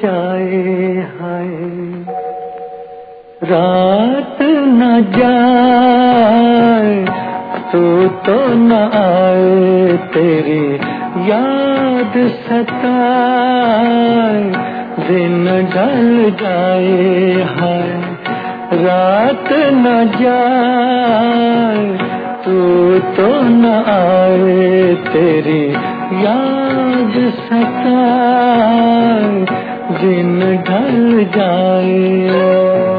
जाए हाय। रात न जाए तो न आए, तेरी याद सताए, दिन ढल जाए हाय। रात न जाए तो न आए, तेरी याद सताए, दिन ढल जाए।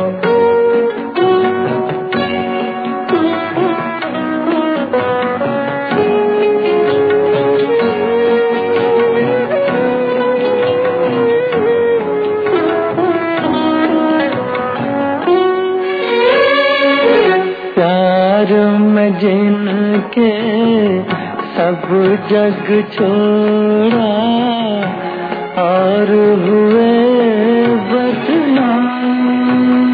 प्यार में जिनके सब जग छोड़ा, और हुए बदनाम,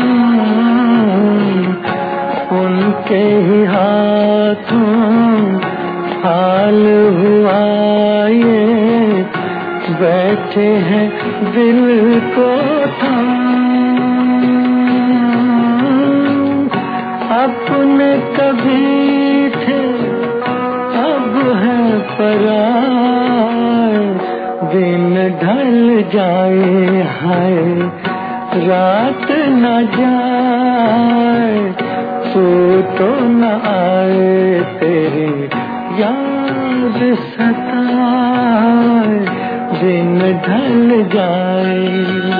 उनके ही हाथों हाल हुआ ये, बैठे हैं दिल को थाम। अपने कभी थे अब है पराए, दिन ढल जाए हाय। रात न जाए तो न आए, तेरी याद सताए, दिन ढल जाए।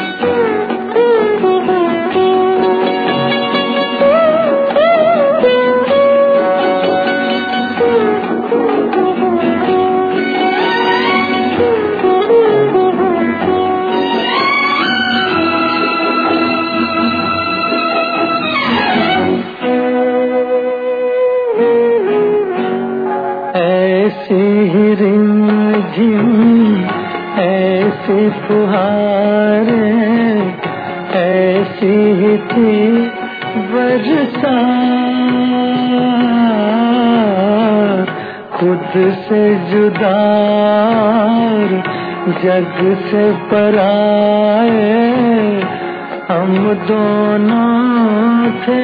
ऐसी ही रिमझिम ऐसी फुहारें, ऐसी ही थी बरसात, खुद से जुदा जग से पराए, हम दोनों थे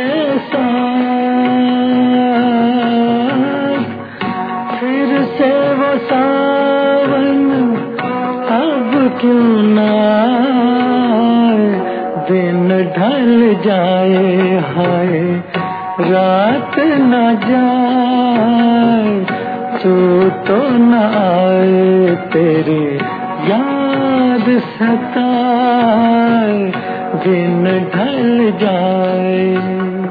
साथ। फिर से वो सावन अब क्यों न आए, दिन ढल जाए हाय। रात न जाए तो न आए, तेरी याद सताए, दिन ढल जाए।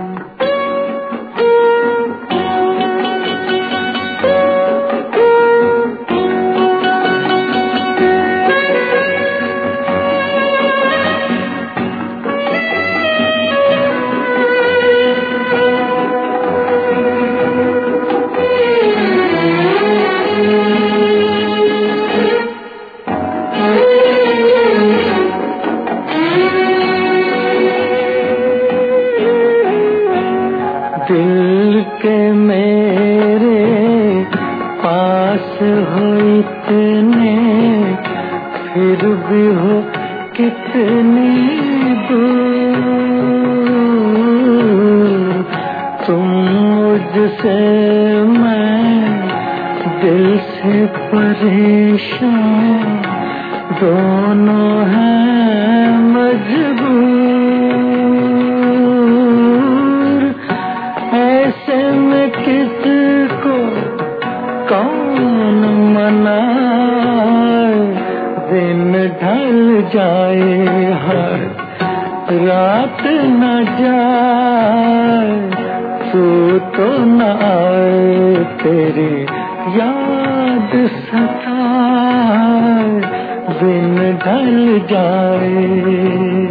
दिल के मेरे पास हो इतने, फिर भी हो कितनी दूर। तुम मुझसे मैं दिल से परेशान, दोनों हैं मजबूर। ऐसे में किसको कौन मनाए, दिन ढल जाए हर। रात न जाए तो न आए, तेरी याद सताए, दिन ढल जाए।